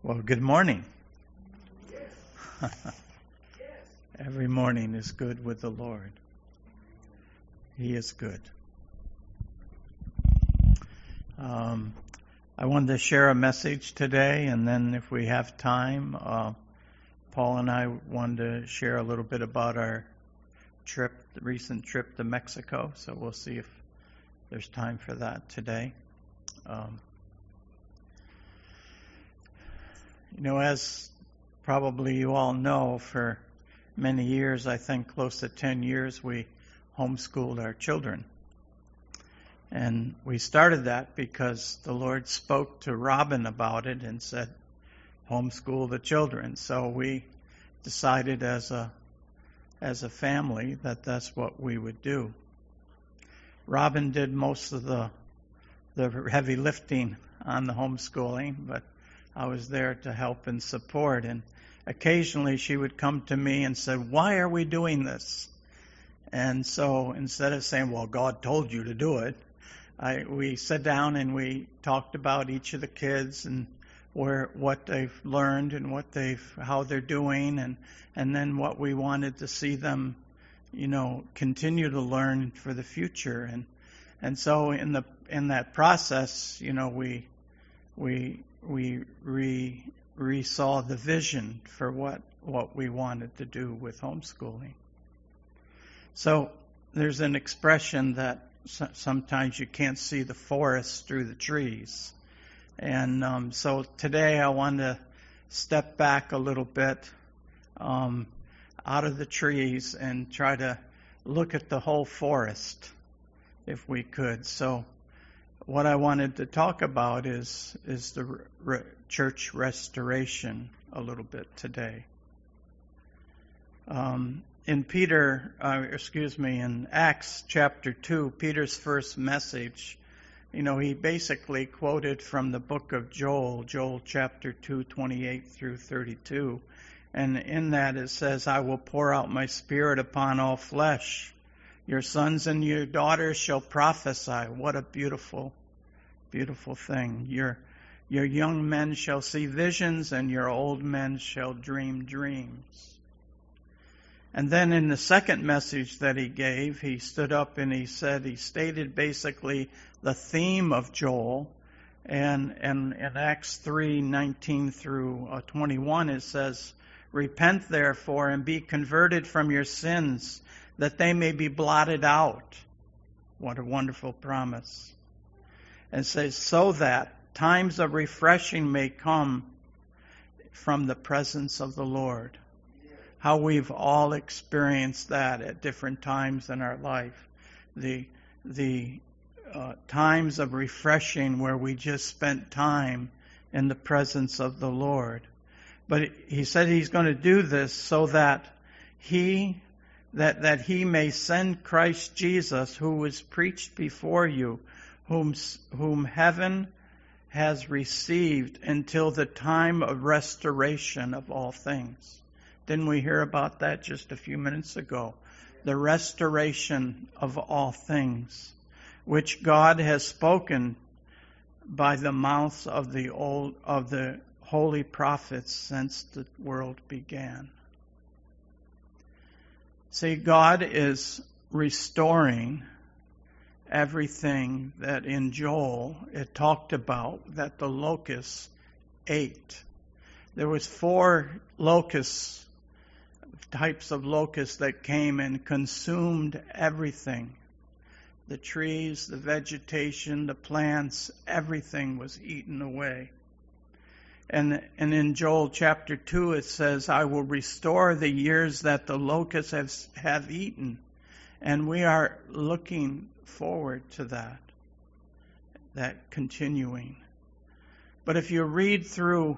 Well, good morning. Every morning is good with the Lord. He is good. I wanted to share a message today, and then if we have time, Paul and I wanted to share a little bit about our trip, the recent trip to Mexico, so we'll see if there's time for that today. As probably you all know, for many years, I think close to 10 years, we homeschooled our children. And we started that because the Lord spoke to Robin about it and said, homeschool the children. So we decided as a family that that's what we would do. Robin did most of the heavy lifting on the homeschooling, but I was there to help and support. And occasionally she would come to me and say, why are we doing this? And so instead of saying, well, God told you to do it, we sat down and we talked about each of the kids and what they've learned and how they're doing, and then what we wanted to see them, continue to learn for the future. And so in that process, we saw the vision for what we wanted to do with homeschooling. So there's an expression that sometimes you can't see the forest through the trees. And so today I want to step back a little bit out of the trees and try to look at the whole forest, if we could. So what I wanted to talk about is the church restoration a little bit today. In Acts chapter 2, Peter's first message, he basically quoted from the book of Joel chapter 2, 28 through 32. And in that it says, I will pour out my spirit upon all flesh. Your sons and your daughters shall prophesy. What a beautiful, beautiful thing. Your young men shall see visions, and your old men shall dream dreams. And then in the second message that he gave, he stood up and he stated basically the theme of Joel. And in Acts 3:19 through 21, it says, repent therefore and be converted from your sins, that they may be blotted out. What a wonderful promise. And says, so that times of refreshing may come from the presence of the Lord. How we've all experienced that at different times in our life. The times of refreshing where we just spent time in the presence of the Lord. But he said he's going to do this so that he may send Christ Jesus, who was preached before you, whom heaven has received until the time of restoration of all things. Didn't we hear about that just a few minutes ago? The restoration of all things, which God has spoken by the mouths of the holy prophets since the world began. See, God is restoring everything that in Joel it talked about that the locusts ate. There was 4 types of locusts that came and consumed everything. The trees, the vegetation, the plants, everything was eaten away. And in Joel chapter 2 it says, I will restore the years that the locusts have eaten. And we are looking forward to that continuing. But if you read through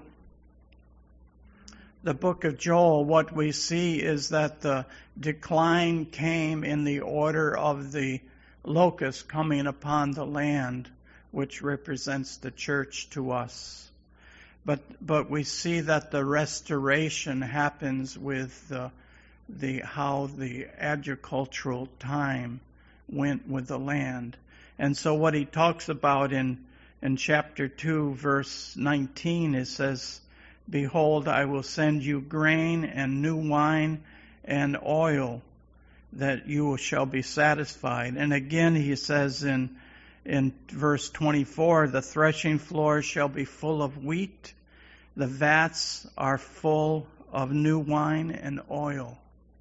the book of Joel, what we see is that the decline came in the order of the locust coming upon the land, which represents the church to us. But we see that the restoration happens with how the agricultural time went with the land. And so what he talks about in chapter 2, verse 19, it says, Behold, I will send you grain and new wine and oil, that you shall be satisfied. And again he says in verse 24, the threshing floor shall be full of wheat, the vats are full of new wine and oil.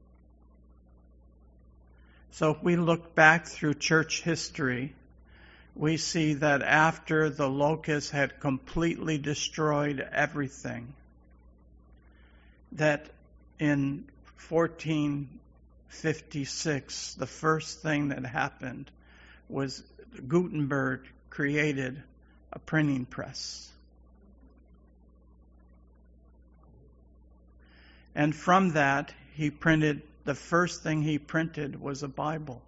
So if we look back through church history, we see that after the locusts had completely destroyed everything, that in 1456, the first thing that happened was Gutenberg created a printing press. And from that, the first thing he printed was a Bible.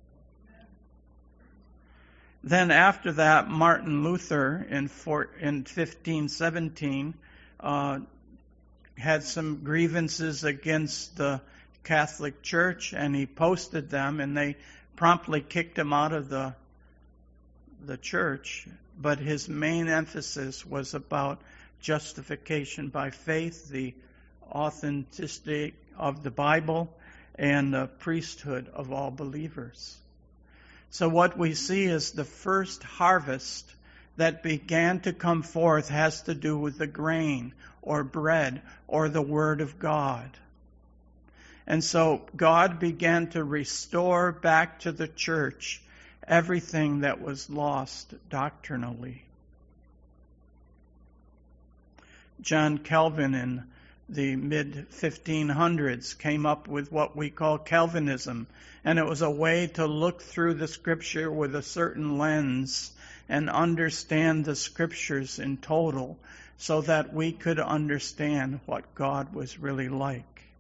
Then after that, Martin Luther in 1517 had some grievances against the Catholic Church, and he posted them, and they promptly kicked him out of the church. But his main emphasis was about justification by faith, the authenticity of the Bible, and the priesthood of all believers. So what we see is the first harvest that began to come forth has to do with the grain or bread or the Word of God. And so God began to restore back to the church everything that was lost doctrinally. John Calvin in the mid-1500s came up with what we call Calvinism, and it was a way to look through the Scripture with a certain lens and understand the Scriptures in total so that we could understand what God was really like.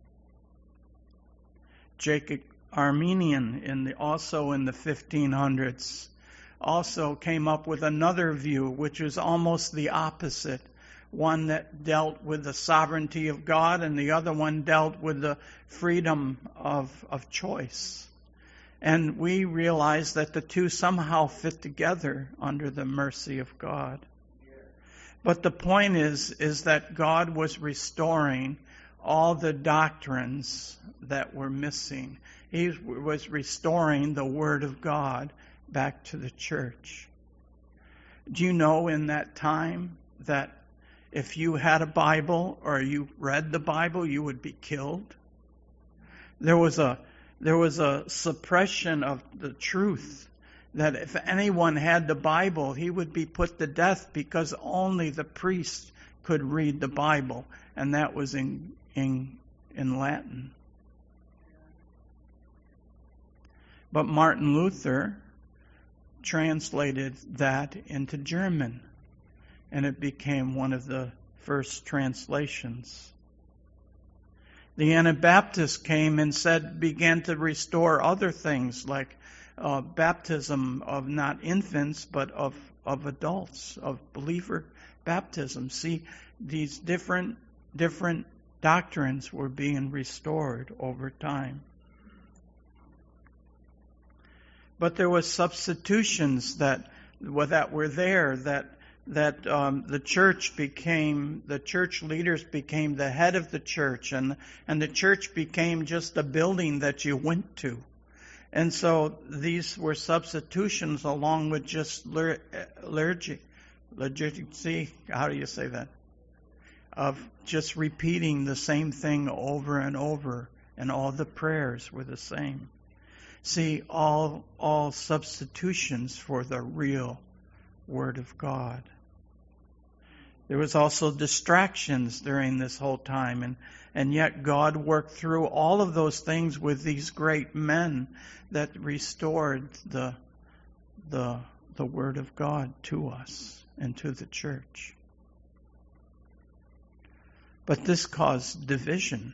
Jacob Arminian, also in the 1500s, also came up with another view, which was almost the opposite. One that dealt with the sovereignty of God, and the other one dealt with the freedom of choice. And we realize that the two somehow fit together under the mercy of God. But the point is that God was restoring all the doctrines that were missing. He was restoring the Word of God back to the church. Do you know in that time that if you had a Bible or you read the Bible, you would be killed? There was a suppression of the truth, that if anyone had the Bible, he would be put to death because only the priest could read the Bible, and that was in Latin. But Martin Luther translated that into German, and it became one of the first translations. The Anabaptists came and began to restore other things like baptism of not infants but of adults, of believer baptism. See, these different doctrines were being restored over time. But there was substitutions that were there, that the church leaders became the head of the church, and the church became just a building that you went to. And so these were substitutions along with just liturgy, how do you say that? Of just repeating the same thing over and over, and all the prayers were the same. See, all substitutions for the real Word of God. There was also distractions during this whole time, and yet God worked through all of those things with these great men that restored the Word of God to us and to the church. But this caused division.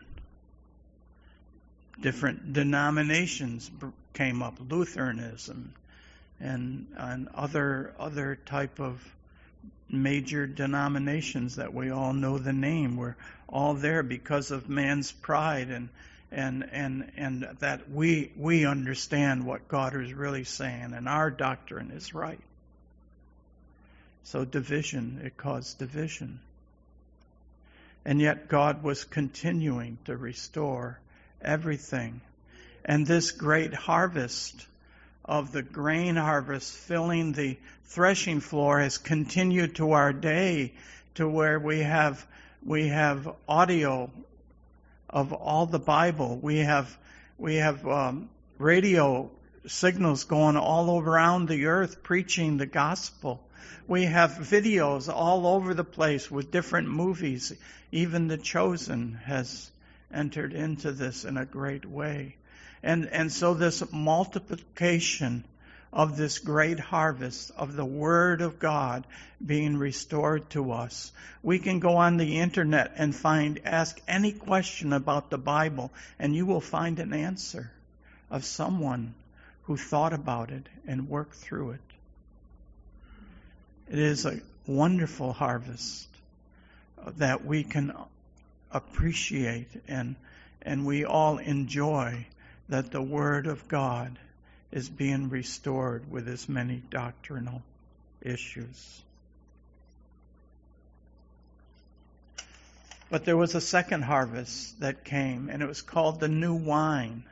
Different denominations came up, Lutheranism and other type of major denominations that we all know the name, were all there because of man's pride and that we understand what God is really saying and our doctrine is right. So it caused division. And yet God was continuing to restore everything. And this great harvest of the grain harvest filling the threshing floor has continued to our day, to where we have audio of all the Bible. We have radio signals going all around the earth preaching the gospel. We have videos all over the place with different movies. Even The Chosen has entered into this in a great way. And so this multiplication of this great harvest of the Word of God being restored to us. We can go on the internet and ask any question about the Bible, and you will find an answer of someone who thought about it and worked through it. It is a wonderful harvest that we can appreciate and we all enjoy, that the Word of God is being restored with as many doctrinal issues. But there was a second harvest that came, and it was called the new wine.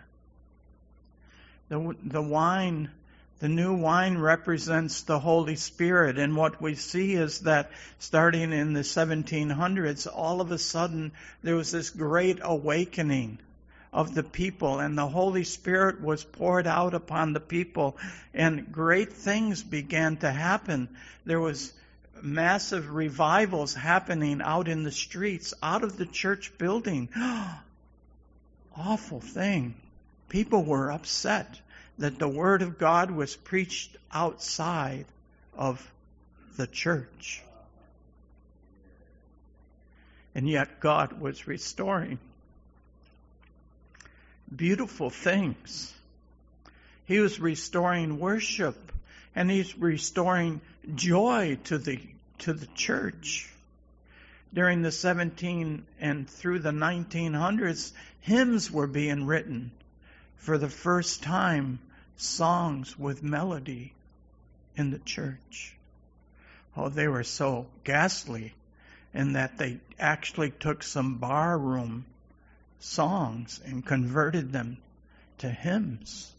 The new wine represents the Holy Spirit, and what we see is that starting in the 1700s, all of a sudden there was this great awakening of the people, and the Holy Spirit was poured out upon the people, and great things began to happen. There was massive revivals happening out in the streets, out of the church building. Awful thing. People were upset that the Word of God was preached outside of the church. And yet God was restoring beautiful things. He was restoring worship, and He's restoring joy to the church. During the 17 and through the 1900s, hymns were being written. For the first time, songs with melody in the church. Oh, they were so ghastly in that they actually took some barroom songs and converted them to hymns.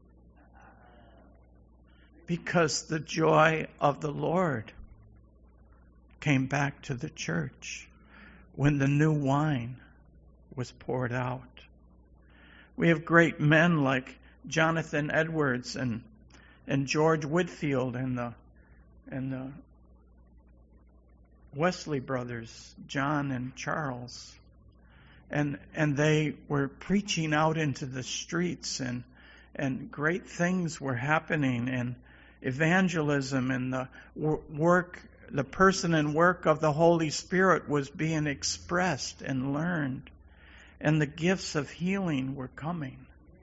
Because the joy of the Lord came back to the church when the new wine was poured out. We have great men like Jonathan Edwards and George Whitefield and the Wesley brothers, John and Charles. And they were preaching out into the streets, and great things were happening, and evangelism and the person and work of the Holy Spirit was being expressed and learned, and the gifts of healing were coming.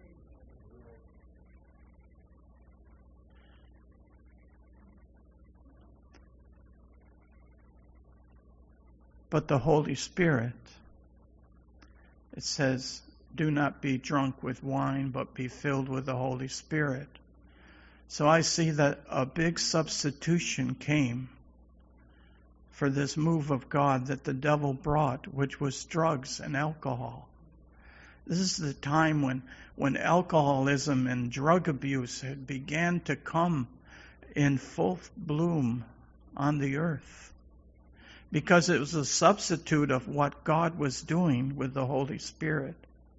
But the Holy Spirit, it says, do not be drunk with wine, but be filled with the Holy Spirit. So I see that a big substitution came for this move of God that the devil brought, which was drugs and alcohol. This is the time when alcoholism and drug abuse had began to come in full bloom on the earth, because it was a substitute of what God was doing with the Holy Spirit.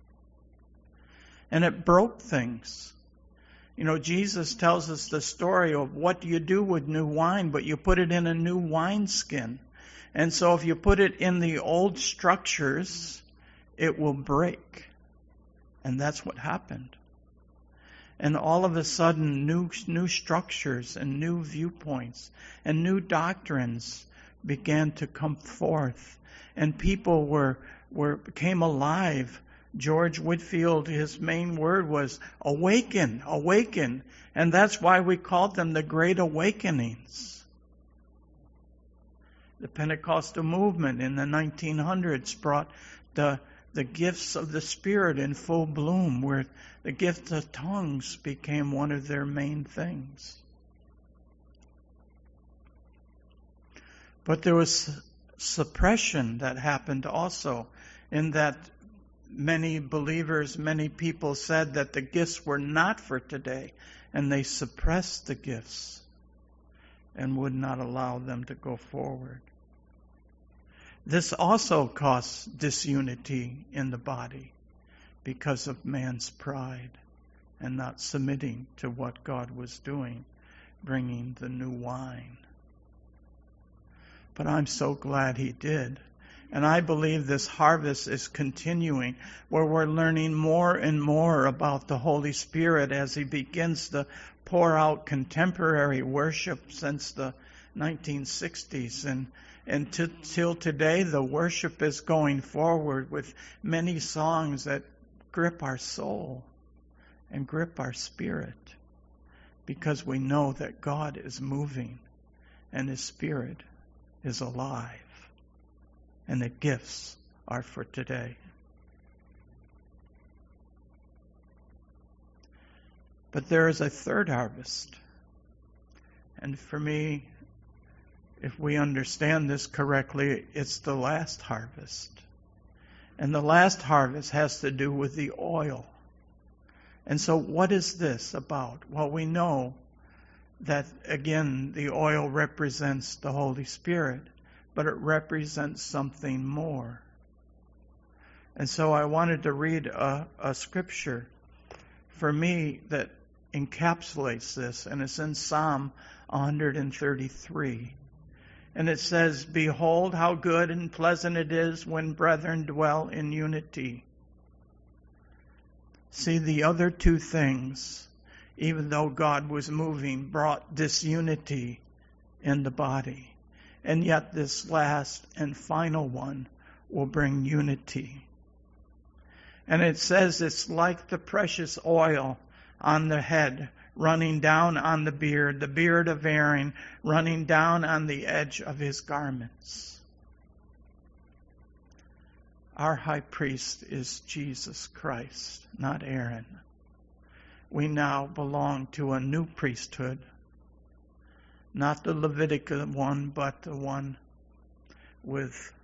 And it broke things. You know, Jesus tells us the story of what do you do with new wine, but you put it in a new wineskin. And so if you put it in the old structures, it will break. And that's what happened. And all of a sudden, new structures and new viewpoints and new doctrines began to come forth, and people became alive. George Whitefield, his main word was awaken, awaken, and that's why we called them the Great Awakenings. The Pentecostal movement in the 1900s brought the gifts of the Spirit in full bloom, where the gift of tongues became one of their main things. But there was suppression that happened also, in that many believers, many people said that the gifts were not for today, and they suppressed the gifts and would not allow them to go forward. This also caused disunity in the body because of man's pride and not submitting to what God was doing, bringing the new wine. But I'm so glad he did. And I believe this harvest is continuing, where we're learning more and more about the Holy Spirit as he begins to pour out contemporary worship since the 1960s. And till today, the worship is going forward with many songs that grip our soul and grip our spirit, because we know that God is moving and his Spirit is alive. And the gifts are for today. But there is a third harvest. And for me, if we understand this correctly, it's the last harvest. And the last harvest has to do with the oil. And so what is this about? Well, we know that, again, the oil represents the Holy Spirit, but it represents something more. And so I wanted to read a scripture for me that encapsulates this, and it's in Psalm 133. And it says, "Behold how good and pleasant it is when brethren dwell in unity." See, the other two things, even though God was moving, brought disunity in the body. And yet this last and final one will bring unity. And it says it's like the precious oil on the head, running down on the beard of Aaron, running down on the edge of his garments. Our high priest is Jesus Christ, not Aaron. We now belong to a new priesthood. Not the Levitical one, but the one with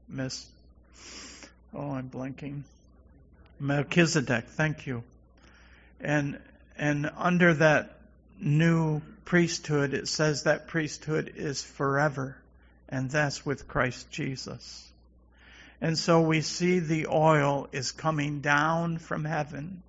I'm blanking. Melchizedek, thank you. And under that new priesthood, it says that priesthood is forever, and that's with Christ Jesus. And so we see the oil is coming down from heaven.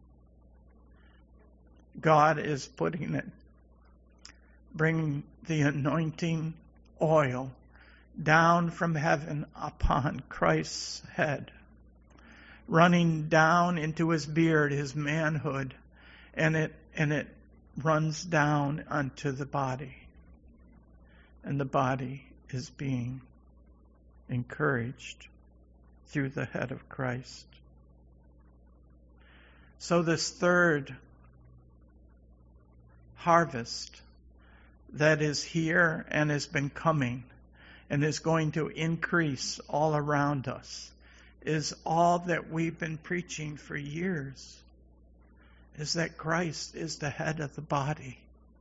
God is putting it, bringing the anointing oil down from heaven upon Christ's head, running down into his beard, his manhood, and it runs down unto the body. And the body is being encouraged through the head of Christ. So this third harvest that is here and has been coming and is going to increase all around us is all that we've been preaching for years, is that Christ is the head of the body.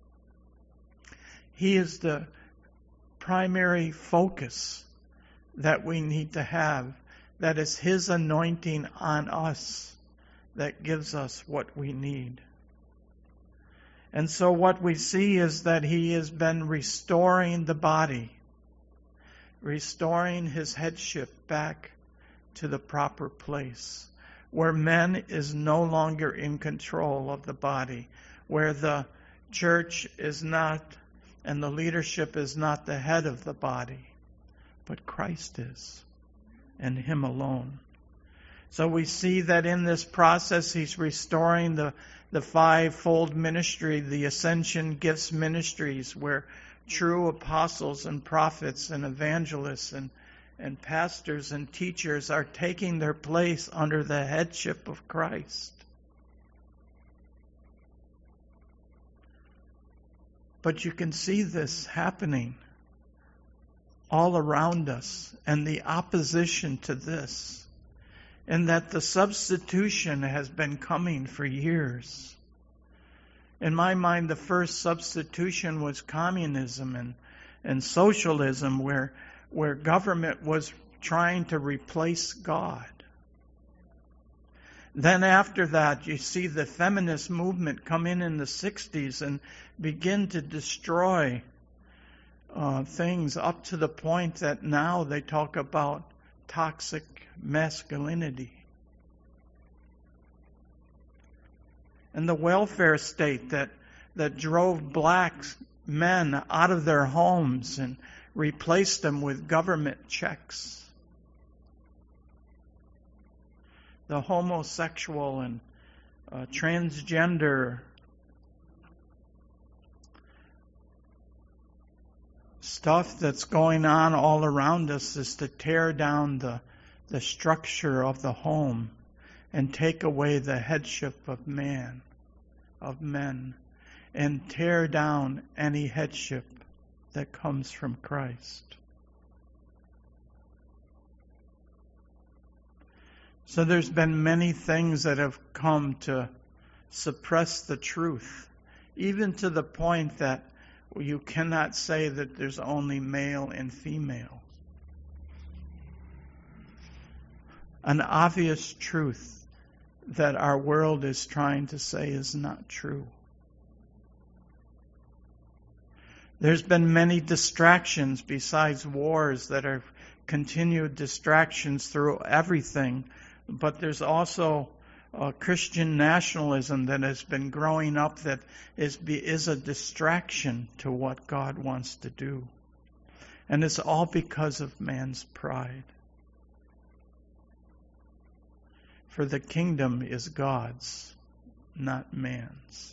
He is the primary focus that we need to have. That is his anointing on us that gives us what we need. And so what we see is that he has been restoring the body, restoring his headship back to the proper place, where man is no longer in control of the body, where the church is not, and the leadership is not the head of the body, but Christ is, and him alone. So we see that in this process, he's restoring the fivefold ministry, the ascension gifts ministries, where true apostles and prophets and evangelists and pastors and teachers are taking their place under the headship of Christ. But you can see this happening all around us, and the opposition to this, and that the substitution has been coming for years. In my mind, the first substitution was communism and socialism, where where government was trying to replace God. Then after that, you see the feminist movement come in the 60s and begin to destroy things up to the point that now they talk about toxic masculinity. And the welfare state that drove black men out of their homes and replaced them with government checks. The homosexual and transgender stuff that's going on all around us is to tear down the structure of the home and take away the headship of men, and tear down any headship that comes from Christ. So there's been many things that have come to suppress the truth, even to the point that you cannot say that there's only male and female. An obvious truth that our world is trying to say is not true. There's been many distractions besides wars that are continued distractions through everything. But there's also Christian nationalism that has been growing up that is a distraction to what God wants to do. And it's all because of man's pride. For the kingdom is God's, not man's.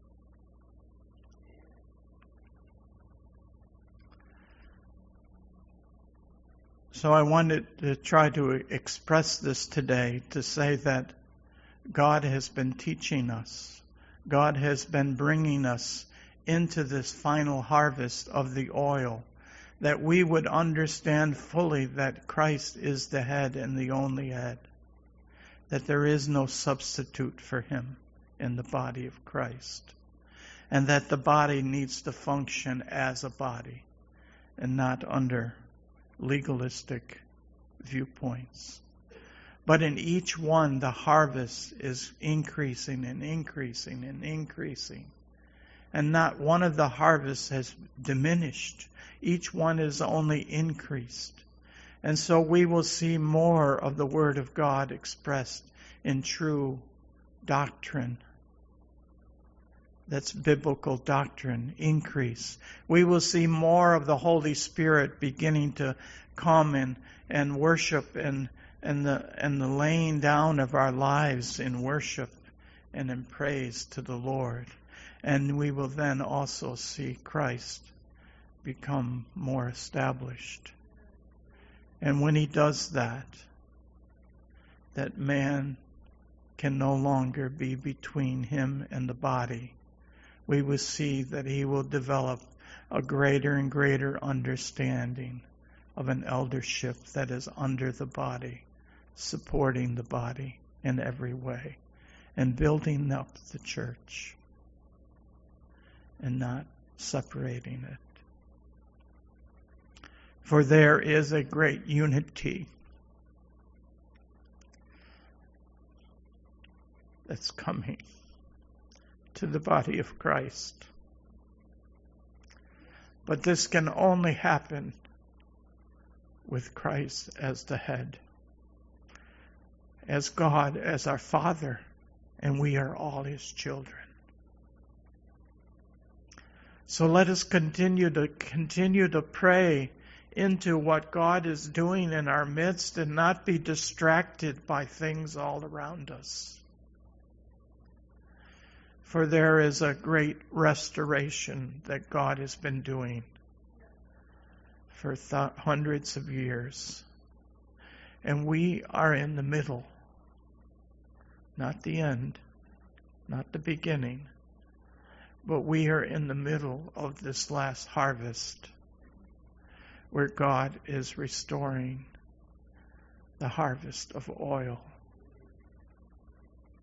So I wanted to try to express this today to say that God has been teaching us. God has been bringing us into this final harvest of the oil, that we would understand fully that Christ is the head and the only head, that there is no substitute for him in the body of Christ, and that the body needs to function as a body and not under legalistic viewpoints. But in each one, the harvest is increasing and increasing and increasing. And not one of the harvests has diminished. Each one is only increased. And so we will see more of the Word of God expressed in true doctrine. That's biblical doctrine, increase. We will see more of the Holy Spirit beginning to come and worship and the laying down of our lives in worship and in praise to the Lord. And we will then also see Christ become more established. And when he does that man can no longer be between him and the body. We will see that he will develop a greater and greater understanding of an eldership that is under the body, supporting the body in every way, and building up the church, and not separating it. For there is a great unity that's coming to the body of Christ. But this can only happen with Christ as the head, as God, as our Father, and we are all his children. So let us continue to pray into what God is doing in our midst and not be distracted by things all around us. For there is a great restoration that God has been doing for hundreds of years. And we are in the middle, not the end, not the beginning, but we are in the middle of this last harvest where God is restoring the harvest of oil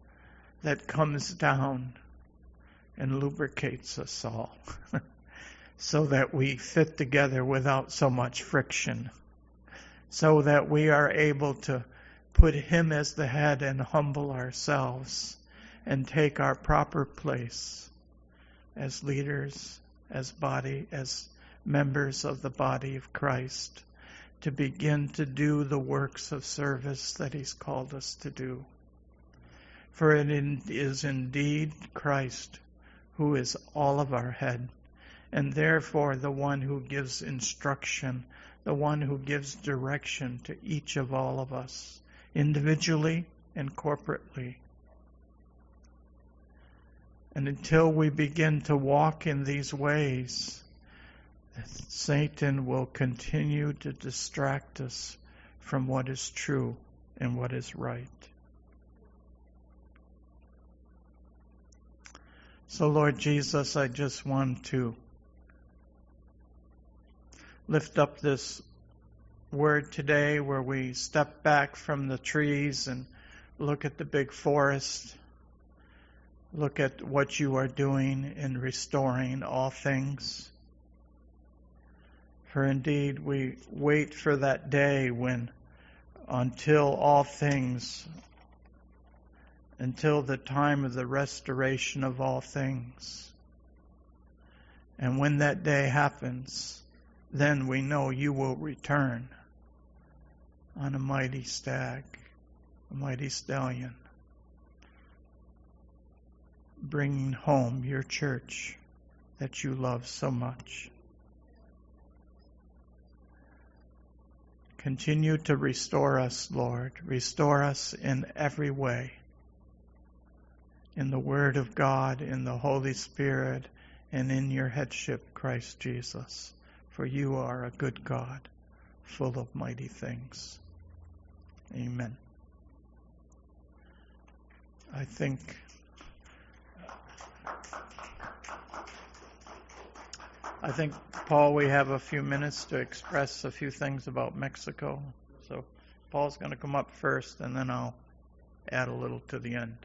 that comes down and lubricates us all so that we fit together without so much friction, so that we are able to put Him as the head and humble ourselves and take our proper place as leaders, as members of the body of Christ, to begin to do the works of service that He's called us to do. For it is indeed Christ who is all of our head, and therefore the one who gives instruction, the one who gives direction to each of all of us, individually and corporately. And until we begin to walk in these ways, Satan will continue to distract us from what is true and what is right. So, Lord Jesus, I just want to lift up this word today where we step back from the trees and look at the big forest, look at what you are doing in restoring all things. For indeed, we wait for that day when, until the time of the restoration of all things. And when that day happens, then we know you will return on a mighty stag, a mighty stallion, bringing home your church that you love so much. Continue to restore us, Lord. Restore us in every way. In the Word of God, in the Holy Spirit, and in your headship, Christ Jesus. For you are a good God, full of mighty things. Amen. I think Paul, we have a few minutes to express a few things about Mexico. So Paul's going to come up first, and then I'll add a little to the end.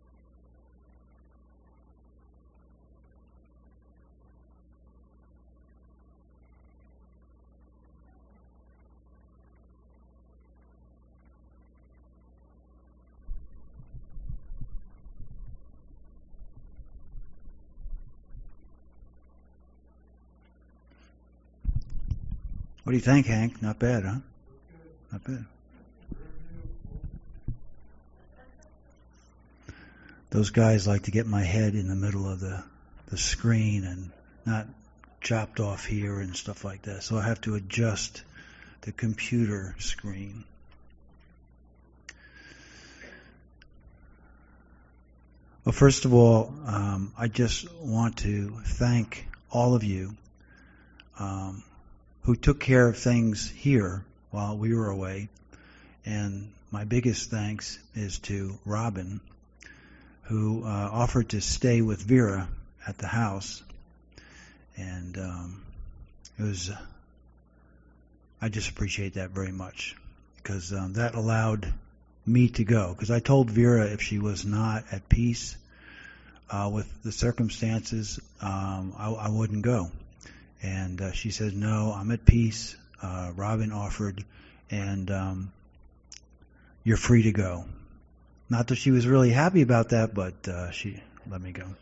What do you think, Hank? Not bad, huh? Not bad. Those guys like to get my head in the middle of the screen and not chopped off here and stuff like that. So I have to adjust the computer screen. Well, first of all, I just want to thank all of you who took care of things here while we were away. And my biggest thanks is to Robin, who offered to stay with Vera at the house. And I just appreciate that very much, because that allowed me to go. Because I told Vera if she was not at peace with the circumstances, I wouldn't go. And she said, no, I'm at peace. Robin offered, and you're free to go. Not that she was really happy about that, but she let me go.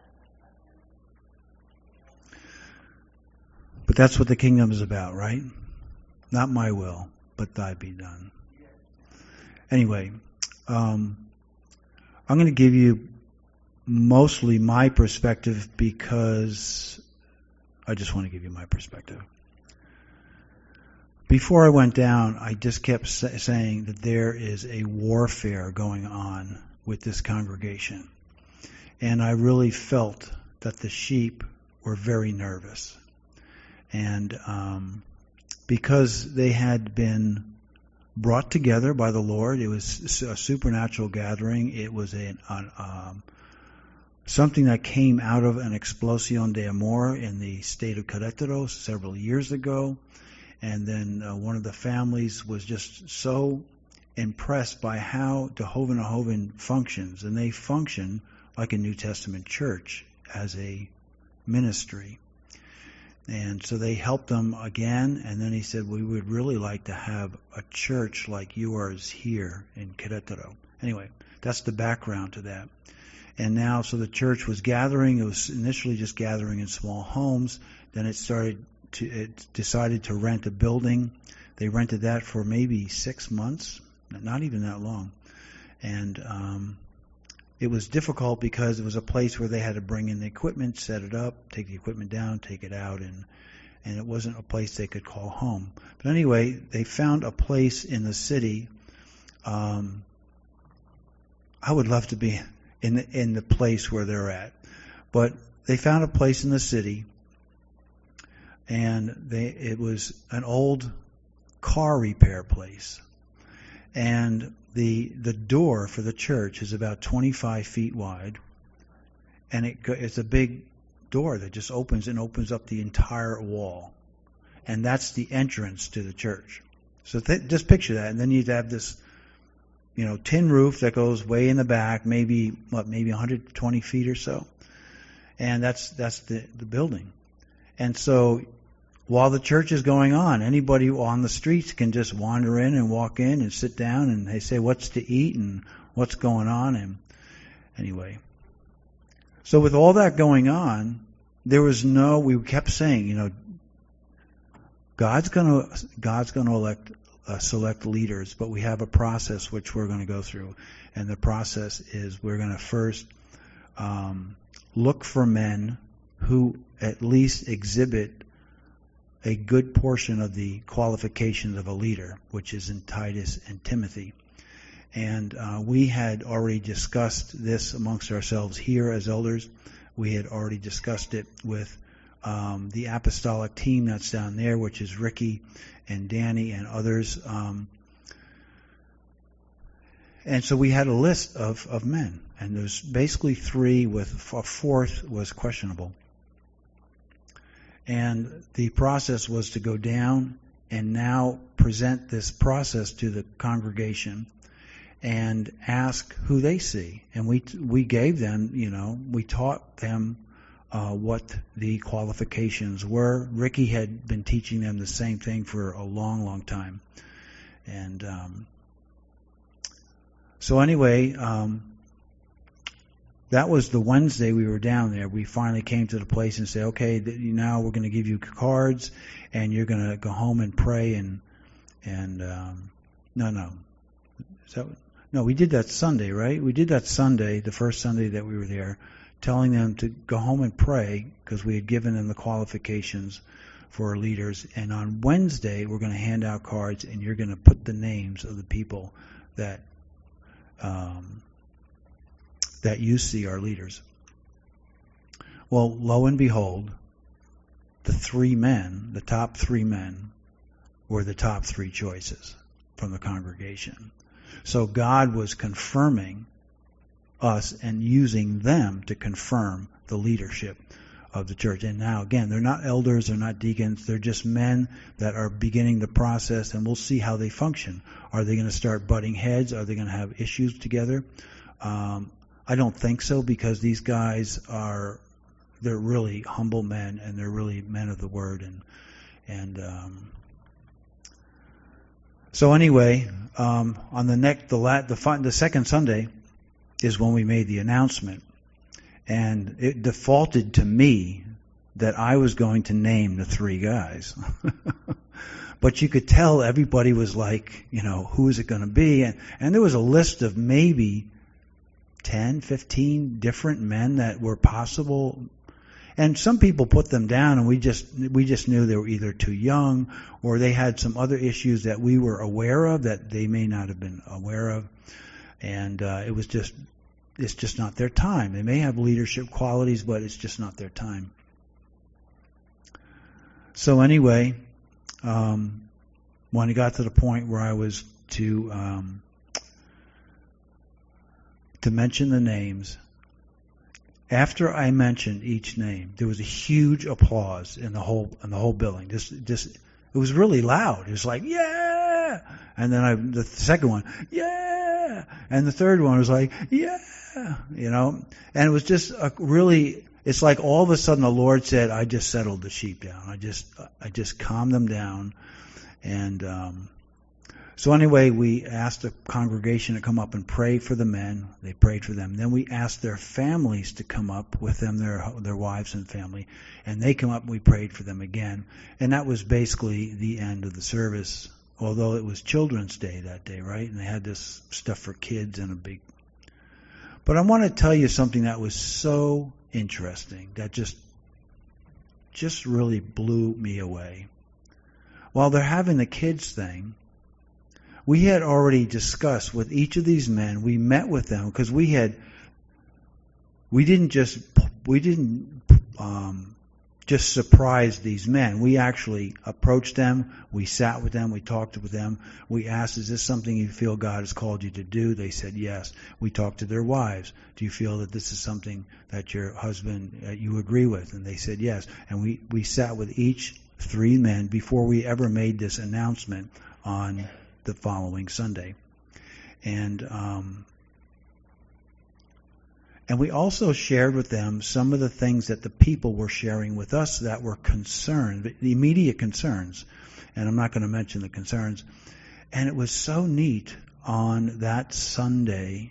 But that's what the kingdom is about, right? Not my will, but thy be done. Anyway, I'm going to give you mostly my perspective, because I just want to give you my perspective. Before I went down, I just kept saying that there is a warfare going on with this congregation. And I really felt that the sheep were very nervous. And because they had been brought together by the Lord, it was a supernatural gathering. It was something that came out of an explosión de amor in the state of Querétaro several years ago. And then one of the families was just so impressed by how Jehovah Nahoven functions. And they function like a New Testament church as a ministry. And so they helped them again, and then he said, we would really like to have a church like yours here in Querétaro. Anyway, that's the background to that. And now, so the church was gathering. It was initially just gathering in small homes. Then it decided to rent a building. They rented that for maybe 6 months, not even that long. And it was difficult because it was a place where they had to bring in the equipment, set it up, take the equipment down, take it out, and it wasn't a place they could call home. But anyway, they found a place in the city. I would love to be in the place where they're at, but they found a place in the city, and it was an old car repair place, and the door for the church is about 25 feet wide, and it's a big door that just opens up the entire wall, and that's the entrance to the church. So just picture that, and then you'd have this, tin roof that goes way in the back, maybe 120 feet or so, and that's the building. And so while the church is going on, anybody on the streets can just wander in and walk in and sit down, and they say what's to eat and what's going on. And anyway, so with all that going on, we kept saying, God's going to select leaders, but we have a process which we're going to go through. And the process is we're going to first look for men who at least exhibit a good portion of the qualifications of a leader, which is in Titus and Timothy. And we had already discussed this amongst ourselves here as elders. We had already discussed it with the apostolic team that's down there, which is Ricky and Danny and others. And so we had a list of men, and there's basically 3 with a 4th was questionable. And the process was to go down and now present this process to the congregation and ask who they see. And we gave them, we taught them what the qualifications were. Ricky had been teaching them the same thing for a long, long time. And so anyway, that was the Wednesday we were down there. We finally came to the place and said, okay, now we're going to give you cards, and you're going to go home and pray. No, we did that Sunday, right? We did that Sunday, the first Sunday that we were there, telling them to go home and pray because we had given them the qualifications for our leaders. And on Wednesday, we're going to hand out cards, and you're going to put the names of the people that you see are leaders. Well, lo and behold, the top 3 men, were the top 3 choices from the congregation. So God was confirming us and using them to confirm the leadership of the church. And now, again, they're not elders, they're not deacons, they're just men that are beginning the process, and we'll see how they function. Are they going to start butting heads? Are they going to have issues together? I don't think so, because these guys they're really humble men, and they're really men of the word. So anyway, on the second Sunday is when we made the announcement, and it defaulted to me that I was going to name the 3 guys. But you could tell everybody was like, who is it going to be? And there was a list of maybe 10, 15 different men that were possible. And some people put them down, and we just knew they were either too young, or they had some other issues that we were aware of that they may not have been aware of. And it's just not their time. They may have leadership qualities, but it's just not their time. So anyway, when it got to the point where I was to mention the names, after I mentioned each name, there was a huge applause in the whole building. It was really loud. It was like, yeah! And then the second one, yeah! And the third one was like, yeah! And it was just it's like all of a sudden the Lord said, I just settled the sheep down. I just calmed them down. And so anyway, we asked the congregation to come up and pray for the men. They prayed for them. Then we asked their families to come up with them, their wives and family. And they come up and we prayed for them again. And that was basically the end of the service, although it was Children's Day that day, right? And they had this stuff for kids and a big... But I want to tell you something that was so interesting, that just really blew me away. While they're having the kids thing, we had already discussed with each of these men. We met with them because we didn't just surprise these men. We actually approached them. We sat with them. We talked with them. We asked, is this something you feel God has called you to do? They said yes. We talked to their wives. Do you feel that this is something that your husband, you agree with? And they said yes. And we sat with each 3 men before we ever made this announcement on the following Sunday. And we also shared with them some of the things that the people were sharing with us that were concerned, the immediate concerns. And I'm not going to mention the concerns. And it was so neat on that Sunday.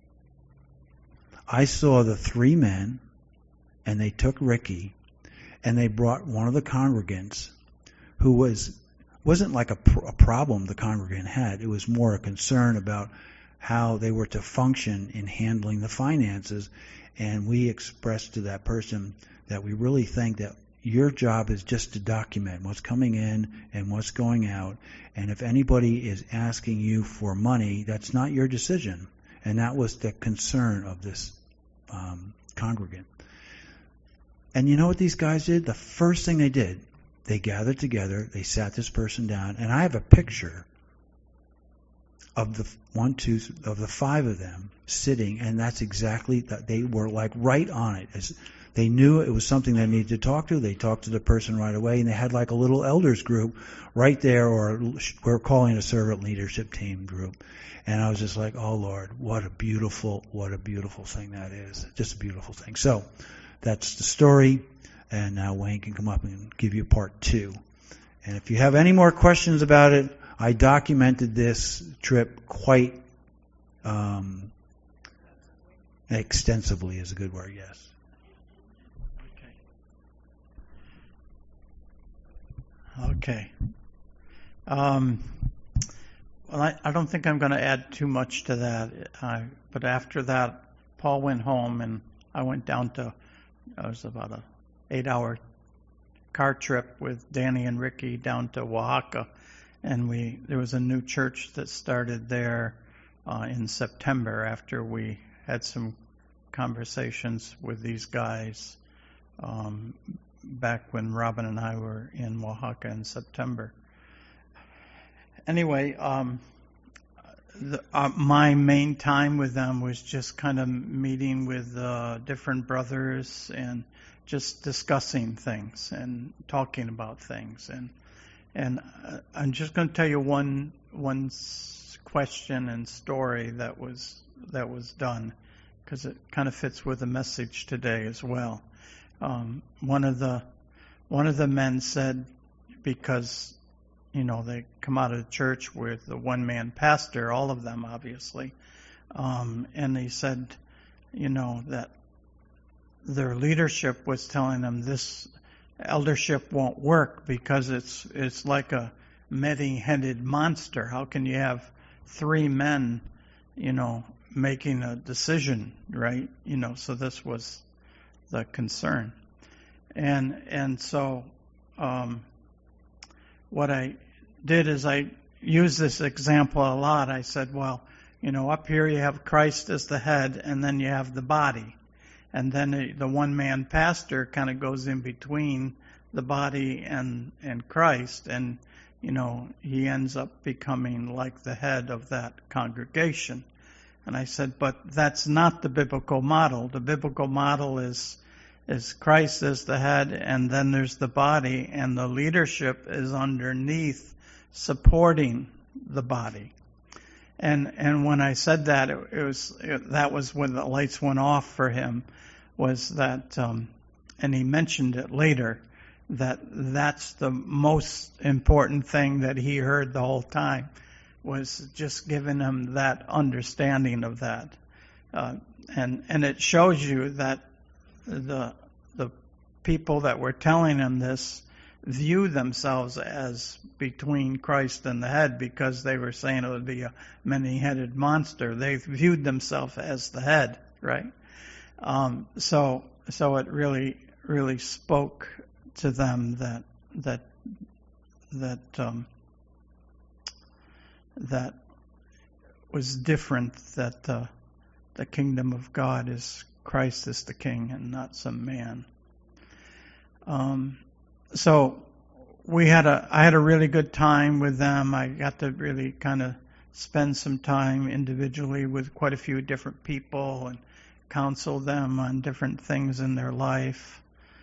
I saw the 3 men, and they took Ricky, and they brought one of the congregants who wasn't like a problem the congregant had. It was more a concern about how they were to function in handling the finances. And we expressed to that person that we really think that your job is just to document what's coming in and what's going out. And if anybody is asking you for money, that's not your decision. And that was the concern of this congregant. And you know what these guys did? The first thing they did, they gathered together, they sat this person down, and I have a picture of the 5 of them sitting, and that's exactly that. They were like right on it. They knew it was something they needed to talk to. They talked to the person right away, and they had like a little elders group right there, or we're calling it a servant leadership team group. And I was just like, oh Lord, what a beautiful thing that is. Just a beautiful thing. So that's the story. And now Wayne can come up and give you part 2. And if you have any more questions about it, I documented this trip quite extensively is a good word, yes. Okay. Well, I don't think I'm going to add too much to that. But after that, Paul went home, and I went down to, it was about a 8-hour car trip with Danny and Ricky down to Oaxaca, and there was a new church that started there in September after we had some conversations with these guys back when Robin and I were in Oaxaca in September. Anyway, my main time with them was just kind of meeting with different brothers and just discussing things and talking about things. And I'm just going to tell you one question and story that was done, because it kind of fits with the message today as well. One of the men said, because they come out of church with the one-man pastor, all of them obviously, and he said, that their leadership was telling them this eldership won't work because it's like a many-headed monster. How can you have 3 men, making a decision, right? So this was the concern. And so what I did is I used this example a lot. I said, well, up here you have Christ as the head, and then you have the body. And then the one-man pastor kind of goes in between the body and Christ, and he ends up becoming like the head of that congregation. And I said, but that's not the biblical model. The biblical model is Christ as the head, and then there's the body, and the leadership is underneath supporting the body. And when I said that, that was when the lights went off for him, was that and he mentioned it later, that's the most important thing that he heard the whole time, was just giving him that understanding of that. And it shows you that the people that were telling him this view themselves as between Christ and the head, because they were saying it would be a many-headed monster. They viewed themselves as the head, right? So it really spoke to them that was different, that the kingdom of God is Christ is the king and not some man. So I had a really good time with them. I got to really kind of spend some time individually with quite a few different people and counsel them on different things in their life.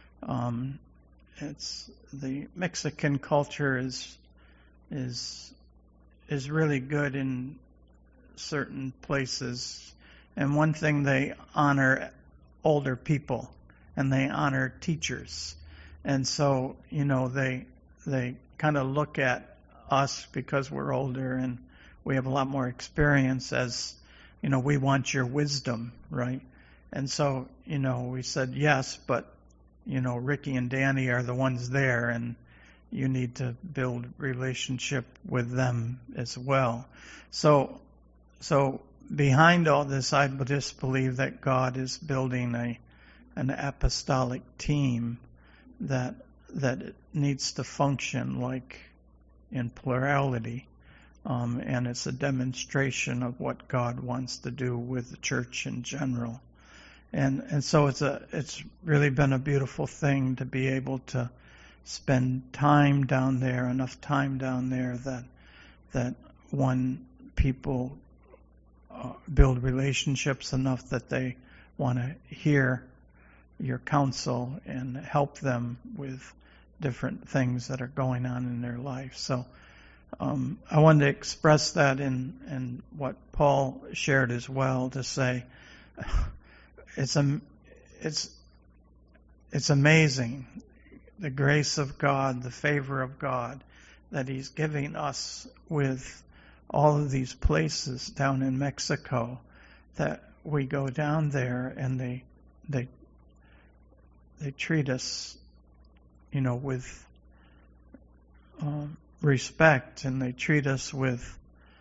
It's the Mexican culture is really good in certain places, and one thing, they honor older people and they honor teachers, and so they kind of look at us, because we're older and we have a lot more experience, as we want your wisdom, right? And so we said yes, but Ricky and Danny are the ones there, and you need to build relationship with them as well. So behind all this, I just believe that God is building an apostolic team that needs to function like in plurality, and it's a demonstration of what God wants to do with the church in general. And so it's really been a beautiful thing to be able to spend time down there, enough time down there that one, people build relationships enough that they want to hear your counsel and help them with different things that are going on in their life. So I wanted to express that in what Paul shared as well, to say it's amazing, the grace of God, the favor of God that He's giving us with all of these places down in Mexico, that we go down there and they treat us, with respect, and they treat us with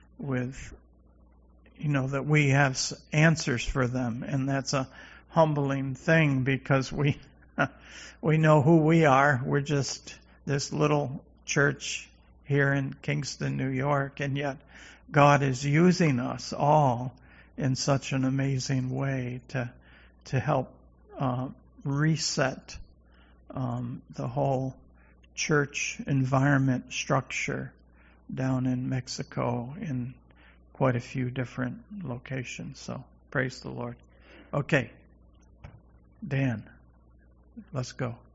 that we have answers for them, and that's a humbling thing, because we know who we are. We're just this little church here in Kingston, New York, and yet God is using us all in such an amazing way to help reset the whole church environment structure down in Mexico in quite a few different locations. So praise the Lord. Okay, Dan, let's go.